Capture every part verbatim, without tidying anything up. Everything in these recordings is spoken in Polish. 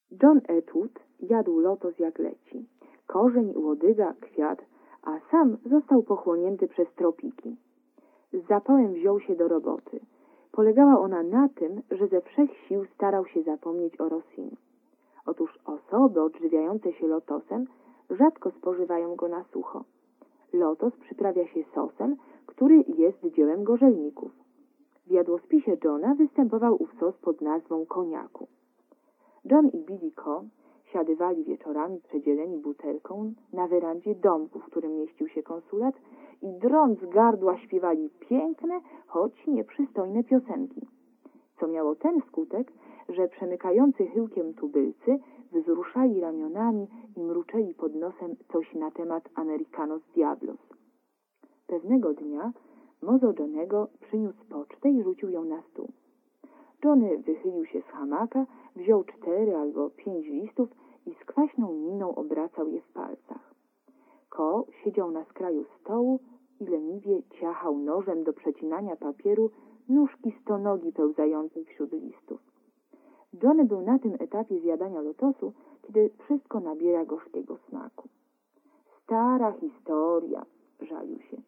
John Atwood jadł lotos jak leci. Korzeń, łodyga, kwiat, a sam został pochłonięty przez tropiki. Z zapałem wziął się do roboty. Polegała ona na tym, że ze wszech sił starał się zapomnieć o Rosin. Otóż osoby odżywiające się lotosem rzadko spożywają go na sucho. Lotos przyprawia się sosem, który jest dziełem gorzelników. W jadłospisie Johna występował ów sos pod nazwą koniaku. John i Billy Coe siadywali wieczorami przedzieleni butelką na werandzie domku, w którym mieścił się konsulat i drąc gardła śpiewali piękne, choć nieprzystojne piosenki, co miało ten skutek, że przemykający chyłkiem tubylcy wzruszali ramionami i mruczeli pod nosem coś na temat Americanos Diablos. Pewnego dnia mozo Johnego przyniósł pocztę i rzucił ją na stół. Johnny wychylił się z hamaka, wziął cztery albo pięć listów i z kwaśną miną obracał je w palcach. Coe siedział na skraju stołu i leniwie ciachał nożem do przecinania papieru nóżki stonogi pełzającej wśród listów. Johnny był na tym etapie zjadania lotosu, kiedy wszystko nabiera gorzkiego smaku. Stara historia, żalił się.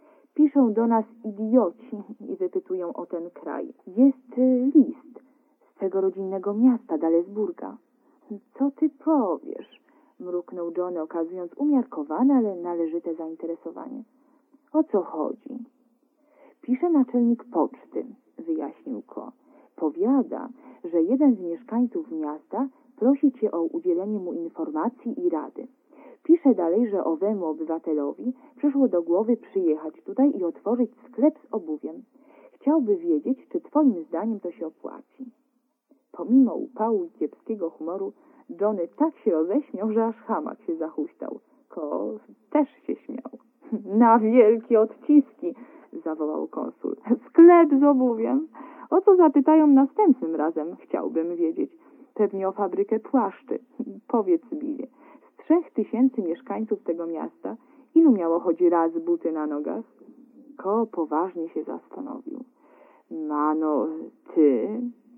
Piszą do nas idioci i wypytują o ten kraj. Jest list z tego rodzinnego miasta, Dalesburga. Co ty powiesz? Mruknął Johnny, okazując umiarkowane, ale należyte zainteresowanie. O co chodzi? Pisze naczelnik poczty, wyjaśnił Coe. Powiada, że jeden z mieszkańców miasta prosi cię o udzielenie mu informacji i rady. Pisze dalej, że owemu obywatelowi przyszło do głowy przyjechać tutaj i otworzyć sklep z obuwiem. Chciałby wiedzieć, czy twoim zdaniem to się opłaci. Pomimo upału i kiepskiego humoru, Johnny tak się roześmiał, że aż hamak się zahuśtał. Coe też się śmiał. Na wielkie odciski, zawołał konsul. Sklep z obuwiem? O co zapytają następnym razem, chciałbym wiedzieć. Pewnie o fabrykę płaszczy. Powiedz, Billy, z trzech tysięcy mieszkańców tego miasta, ilu miało choć raz buty na nogach? Coe poważnie się zastanowił. Mano, ty,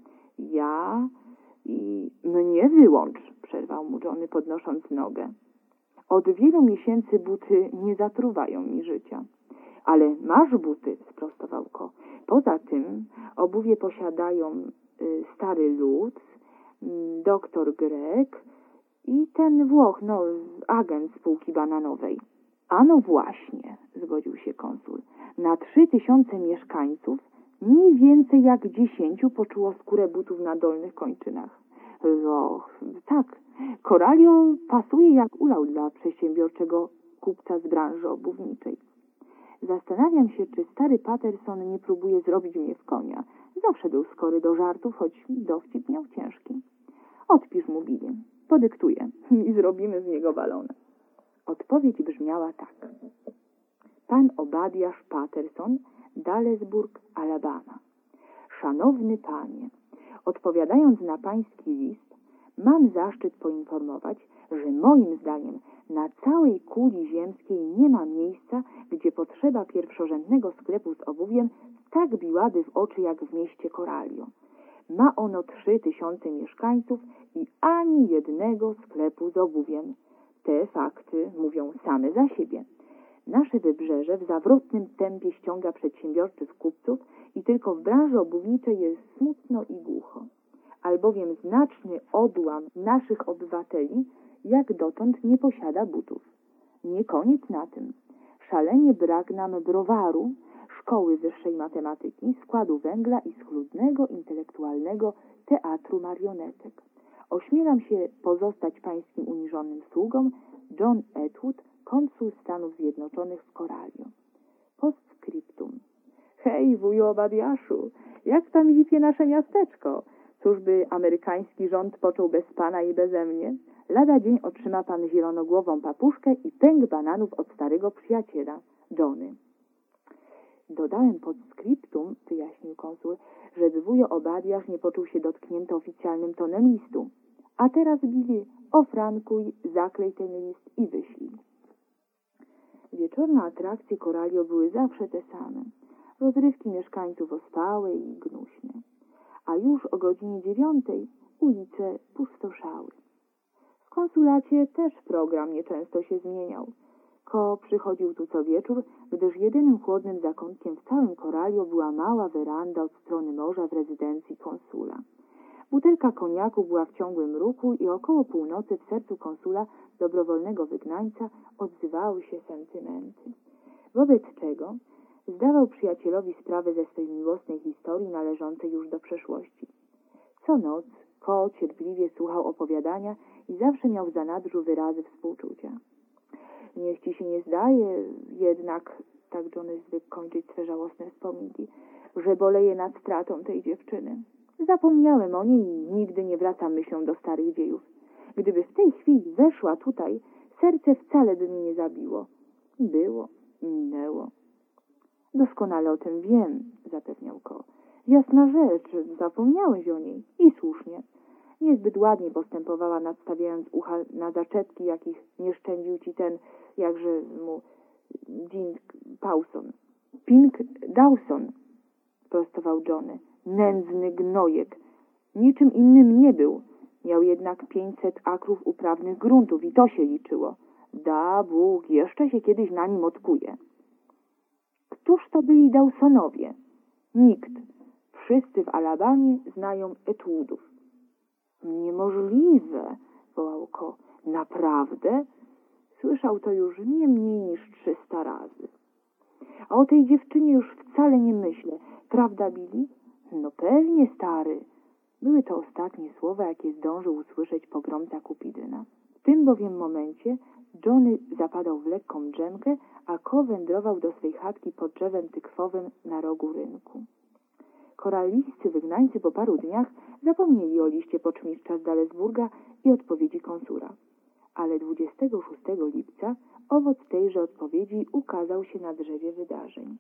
ja i mnie wyłącz, przerwał mu Johnny, podnosząc nogę. Od wielu miesięcy buty nie zatruwają mi życia. Ale masz buty, sprostował Coe. Poza tym obuwie posiadają y, stary Lutz, y, doktor Grek i ten Włoch, no, agent spółki bananowej. A no właśnie, zgodził się konsul. Na trzy tysiące mieszkańców mniej więcej jak dziesięciu poczuło skórę butów na dolnych kończynach. No, tak, Coralio pasuje jak ulał dla przedsiębiorczego kupca z branży obuwniczej. Zastanawiam się, czy stary Patterson nie próbuje zrobić mnie w konia. Zawsze był skory do żartów, choć dowcip miał ciężki. Odpisz mu, Billy, podyktuję i zrobimy z niego balonę. Odpowiedź brzmiała tak. Pan Obadiasz Patterson, Dalesburg, Alabama. Szanowny panie, odpowiadając na pański list, mam zaszczyt poinformować, że moim zdaniem na całej kuli ziemskiej nie ma miejsca, gdzie potrzeba pierwszorzędnego sklepu z obuwiem tak biłaby w oczy jak w mieście Coralio. Ma ono trzy tysiące mieszkańców i ani jednego sklepu z obuwiem. Te fakty mówią same za siebie. Nasze wybrzeże w zawrotnym tempie ściąga przedsiębiorczych kupców i tylko w branży obuwniczej jest smutno i głucho. Albowiem znaczny odłam naszych obywateli jak dotąd nie posiada butów. Nie koniec na tym. Szalenie brak nam browaru, szkoły wyższej matematyki, składu węgla i schludnego, intelektualnego teatru marionetek. Ośmielam się pozostać pańskim uniżonym sługą, John Atwood, konsul Stanów Zjednoczonych w Coralio. Postscriptum. Hej, wuju Obadiaszu, jak tam zipie nasze miasteczko? Cóż by amerykański rząd począł bez pana i beze mnie? Lada dzień otrzyma pan zielonogłową papuszkę i pęk bananów od starego przyjaciela, Johnny. Dodałem pod skryptum, wyjaśnił konsul, żeby wujo Obadiasz nie poczuł się dotknięty oficjalnym tonem listu. A teraz, Billy, ofrankuj, zaklej ten list i wyślij. Wieczorne atrakcje Coralio były zawsze te same. Rozrywki mieszkańców ospałe i gnuśne. A już o godzinie dziewiątej ulice pustoszały. konsulacie też program nieczęsto się zmieniał. Ko przychodził tu co wieczór, gdyż jedynym chłodnym zakątkiem w całym Coralio była mała weranda od strony morza w rezydencji konsula. Butelka koniaku była w ciągłym ruchu i około północy w sercu konsula, dobrowolnego wygnańca, odzywały się sentymenty. Wobec czego zdawał przyjacielowi sprawę ze swej miłosnej historii należącej już do przeszłości. Co noc Ko cierpliwie słuchał opowiadania i zawsze miał w zanadrzu wyrazy współczucia. Niech ci się nie zdaje, jednak, tak Johnny zwykł kończyć swe żałosne wspominki, że boleję nad stratą tej dziewczyny. Zapomniałem o niej i nigdy nie wracam myślą do starych dziejów. Gdyby w tej chwili weszła tutaj, serce wcale by mi nie zabiło. Było, minęło. Doskonale o tym wiem, zapewniał Ko. Jasna rzecz, zapomniałeś o niej. I słusznie. Niezbyt ładnie postępowała, nadstawiając ucha na zaczepki, jakich nie szczędził ci ten, jakże mu, Dink Pawson. Pink Dawson, prostował Johnny. Nędzny gnojek. Niczym innym nie był. Miał jednak pięćset akrów uprawnych gruntów i to się liczyło. Da Bóg, jeszcze się kiedyś na nim odkuje. Któż to byli Dawsonowie? Nikt. Wszyscy w Alabamie znają Etułów. Niemożliwe, wołał Ko. Naprawdę? Słyszał to już nie mniej niż trzysta razy. A o tej dziewczynie już wcale nie myślę. Prawda, Billy? No pewnie, stary. Były to ostatnie słowa, jakie zdążył usłyszeć pogromca Kupidyna. W tym bowiem momencie Johnny zapadał w lekką drzemkę, a Ko wędrował do swej chatki pod drzewem tykwowym na rogu rynku. Korallijscy wygnańcy po paru dniach zapomnieli o liście poczmistrza z Dalesburga i odpowiedzi konsula. Ale dwudziestego szóstego lipca owoc tejże odpowiedzi ukazał się na drzewie wydarzeń.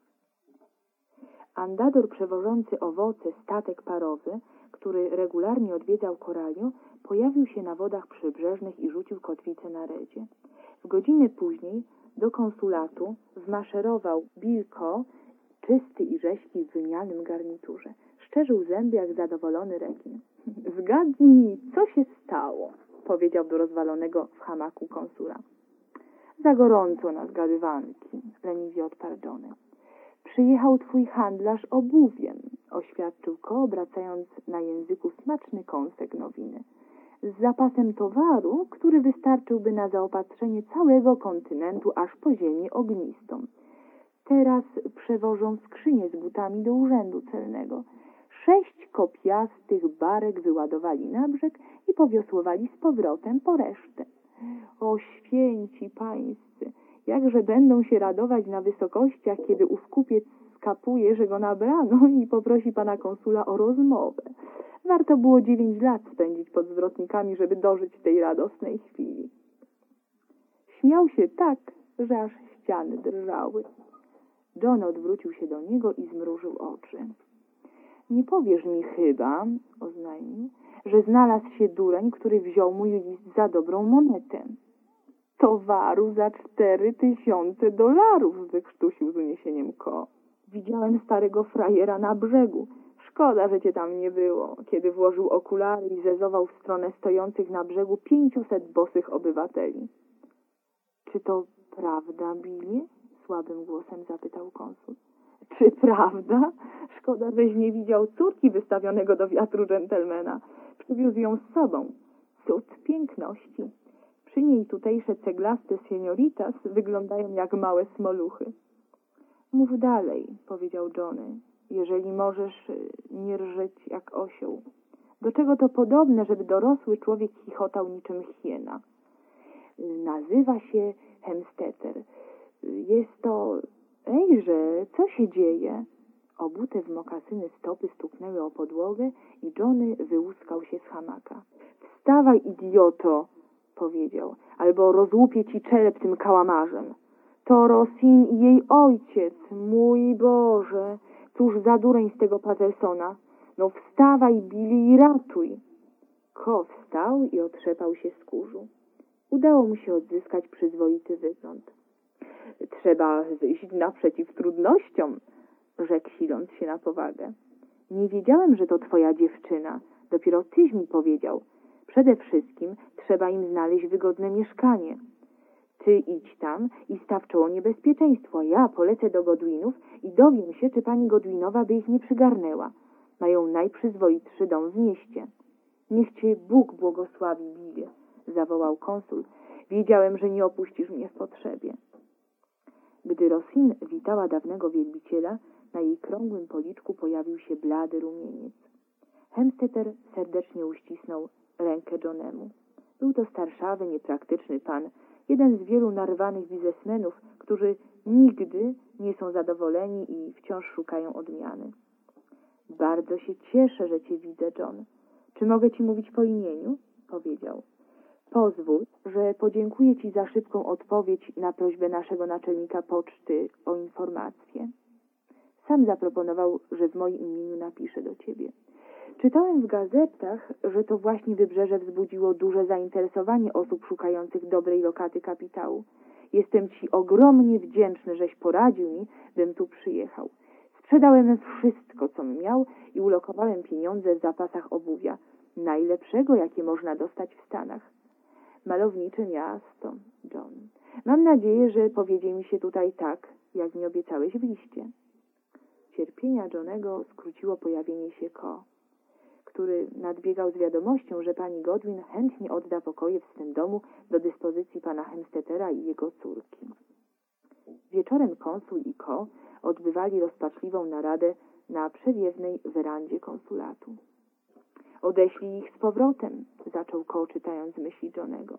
Andador przewożący owoce statek parowy, który regularnie odwiedzał Coralio, pojawił się na wodach przybrzeżnych i rzucił kotwicę na redzie. W godzinę później do konsulatu wmaszerował Bill Ko, czysty i rześki w wymianym garniturze. Szczerzył zęby jak zadowolony rekin. Zgadnij, co się stało, powiedział do rozwalonego w hamaku konsula. Za gorąco na zgadywanki, leniwie odparł Johnny. Przyjechał twój handlarz obuwiem, oświadczył Ko, obracając na języku smaczny kąsek nowiny. Z zapasem towaru, który wystarczyłby na zaopatrzenie całego kontynentu aż po ziemię ognistą. Teraz przewożą skrzynię z butami do urzędu celnego. Sześć kopiastych barek wyładowali na brzeg i powiosłowali z powrotem po resztę. O święci pańscy, jakże będą się radować na wysokościach, kiedy ów kupiec skapuje, że go nabrano i poprosi pana konsula o rozmowę. Warto było dziewięć lat spędzić pod zwrotnikami, żeby dożyć tej radosnej chwili. Śmiał się tak, że aż ściany drżały. John odwrócił się do niego i zmrużył oczy. Nie powiesz mi chyba, oznajmił, że znalazł się dureń, który wziął mój list za dobrą monetę. Towaru za cztery tysiące dolarów, wykrztusił z uniesieniem Ko. Widziałem starego frajera na brzegu. Szkoda, że cię tam nie było, kiedy włożył okulary i zezował w stronę stojących na brzegu pięciuset bosych obywateli. Czy to prawda, Billy? Słabym głosem zapytał konsul. Czy prawda? Szkoda, żeś nie widział córki wystawionego do wiatru dżentelmena. Przywiózł ją z sobą. Cud piękności. Przy niej tutejsze ceglaste senioritas wyglądają jak małe smoluchy. Mów dalej, powiedział Johnny, jeżeli możesz nie rżeć jak osioł. Do czego to podobne, żeby dorosły człowiek chichotał niczym hiena? Nazywa się Hemstetter. Jest to... Ejże, co się dzieje? Obute w mokasyny stopy stuknęły o podłogę i Johnny wyłuskał się z hamaka. Wstawaj, idioto, powiedział, albo rozłupię ci czerep tym kałamarzem. To Rosin i jej ojciec, mój Boże, cóż za dureń z tego Patersona. No wstawaj, Billy, i ratuj. Ko wstał i otrzepał się z kurzu. Udało mu się odzyskać przyzwoity wygląd. Trzeba wyjść naprzeciw trudnościom, rzekł, siląc się na powagę. Nie wiedziałem, że to twoja dziewczyna. Dopiero tyś mi powiedział. Przede wszystkim trzeba im znaleźć wygodne mieszkanie. Ty idź tam i staw czoło niebezpieczeństwu, a ja polecę do Godwinów i dowiem się, czy pani Godwinowa by ich nie przygarnęła. Mają najprzyzwoitszy dom w mieście. Niech cię Bóg błogosławi, Billie, zawołał konsul. Wiedziałem, że nie opuścisz mnie w potrzebie. Gdy Rosin witała dawnego wielbiciela, na jej krągłym policzku pojawił się blady rumieniec. Hemstetter serdecznie uścisnął rękę Johnemu. Był to starszawy, niepraktyczny pan, jeden z wielu narwanych biznesmenów, którzy nigdy nie są zadowoleni i wciąż szukają odmiany. Bardzo się cieszę, że cię widzę, John. Czy mogę ci mówić po imieniu? Powiedział. Pozwól, że podziękuję ci za szybką odpowiedź na prośbę naszego naczelnika poczty o informację. Sam zaproponował, że w moim imieniu napiszę do ciebie. Czytałem w gazetach, że to właśnie Wybrzeże wzbudziło duże zainteresowanie osób szukających dobrej lokaty kapitału. Jestem ci ogromnie wdzięczny, żeś poradził mi, bym tu przyjechał. Sprzedałem wszystko, co miał i ulokowałem pieniądze w zapasach obuwia, najlepszego, jakie można dostać w Stanach. Malownicze miasto, John. Mam nadzieję, że powiedzie mi się tutaj tak, jak mi obiecałeś w liście. Cierpienia Johnego skróciło pojawienie się Ko, który nadbiegał z wiadomością, że pani Godwin chętnie odda pokoje w swym domu do dyspozycji pana Hemstettera i jego córki. Wieczorem konsul i Ko odbywali rozpaczliwą naradę na przewiewnej werandzie konsulatu. Odeślij ich z powrotem, zaczął Ko, czytając myśli Johnego.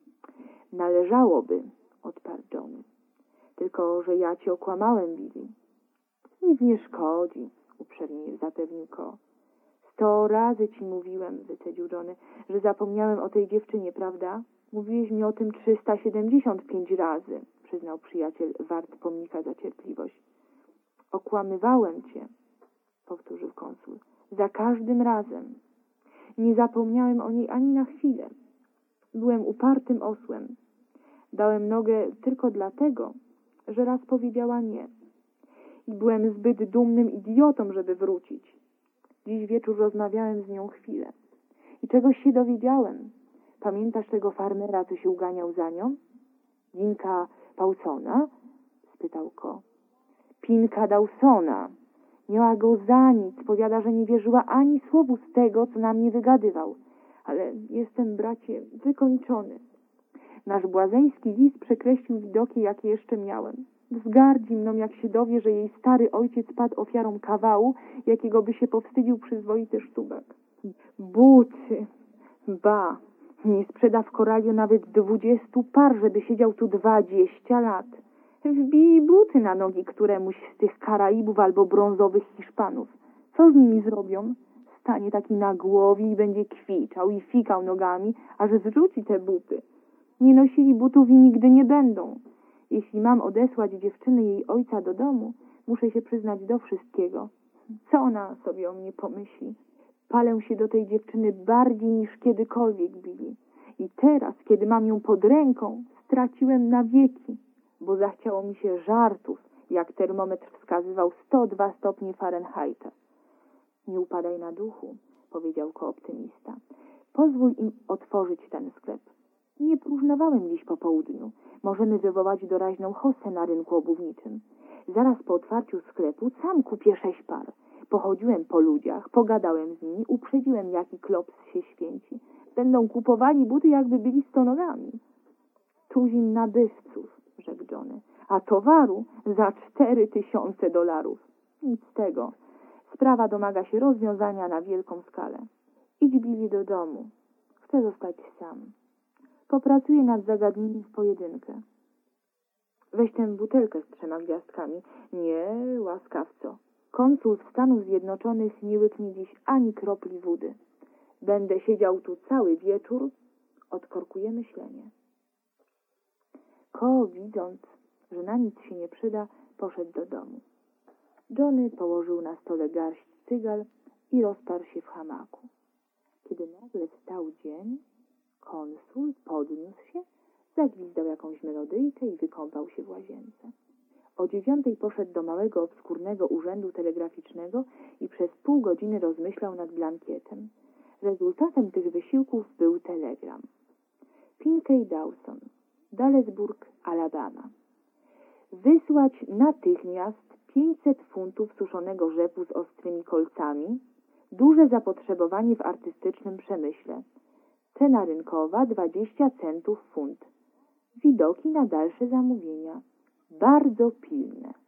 Należałoby, odparł John. Tylko, że ja cię okłamałem, Billy. Nic nie szkodzi, uprzejmie zapewnił Ko. Sto razy ci mówiłem, wycedził Johnny, że zapomniałem o tej dziewczynie, prawda? Mówiłeś mi o tym trzysta siedemdziesiąt pięć razy, przyznał przyjaciel, wart pomnika za cierpliwość. Okłamywałem cię, powtórzył konsul, za każdym razem. Nie zapomniałem o niej ani na chwilę. Byłem upartym osłem. Dałem nogę tylko dlatego, że raz powiedziała nie. I byłem zbyt dumnym idiotą, żeby wrócić. Dziś wieczór rozmawiałem z nią chwilę. I czegoś się dowiedziałem. Pamiętasz tego farmera, co się uganiał za nią? Dinka Paulsona? Spytał Ko. Pinka Dawsona. Miała go za nic. Powiada, że nie wierzyła ani słowu z tego, co na mnie wygadywał. Ale jestem, bracie, wykończony. Nasz błazeński lis przekreślił widoki, jakie jeszcze miałem. Wzgardzi mną, jak się dowie, że jej stary ojciec padł ofiarą kawału, jakiego by się powstydził przyzwoity sztubek. Buty! Ba! Nie sprzeda w Koraliu nawet dwudziestu par, żeby siedział tu dwadzieścia lat. Wbij buty na nogi któremuś z tych Karaibów albo brązowych Hiszpanów. Co z nimi zrobią? Stanie taki na głowie i będzie kwiczał i fikał nogami, aż zrzuci te buty. Nie nosili butów i nigdy nie będą. Jeśli mam odesłać dziewczyny jej ojca do domu, muszę się przyznać do wszystkiego. Co ona sobie o mnie pomyśli? Palę się do tej dziewczyny bardziej niż kiedykolwiek, Billy. I teraz, kiedy mam ją pod ręką, straciłem na wieki, bo zachciało mi się żartów, jak termometr wskazywał sto dwa stopnie Fahrenheita. Nie upadaj na duchu, powiedział kooptymista. Pozwól im otworzyć ten sklep. Nie próżnowałem dziś po południu. Możemy wywołać doraźną hostę na rynku obuwniczym. Zaraz po otwarciu sklepu sam kupię sześć par. Pochodziłem po ludziach, pogadałem z nimi, uprzedziłem, jaki klops się święci. Będą kupowali buty, jakby byli stonogami. Tuzin nabywców, rzekł Johnny, a towaru za cztery tysiące dolarów. Nic z tego. Sprawa domaga się rozwiązania na wielką skalę. Idź, Billy, do domu. Chcę zostać sam. Popracuję nad zagadnieniem w pojedynkę. Weź tę butelkę z trzema gwiazdkami. Nie, łaskawco. Konsul Stanów Zjednoczonych nie łyknie dziś ani kropli wody. Będę siedział tu cały wieczór. Odkorkuję myślenie. Ko, widząc, że na nic się nie przyda, poszedł do domu. Johnny położył na stole garść cygal i rozparł się w hamaku. Kiedy nagle wstał dzień, konsul podniósł się, zagwizdał jakąś melodyjkę i wykąpał się w łazience. O dziewiątej poszedł do małego, obskurnego urzędu telegraficznego i przez pół godziny rozmyślał nad blankietem. Rezultatem tych wysiłków był ten gram. Pinkey Dawson, Dallesburg, Alabama. Wysłać natychmiast pięćset funtów suszonego rzepu z ostrymi kolcami. Duże zapotrzebowanie w artystycznym przemyśle. Cena rynkowa dwadzieścia centów funt. Widoki na dalsze zamówienia. Bardzo pilne.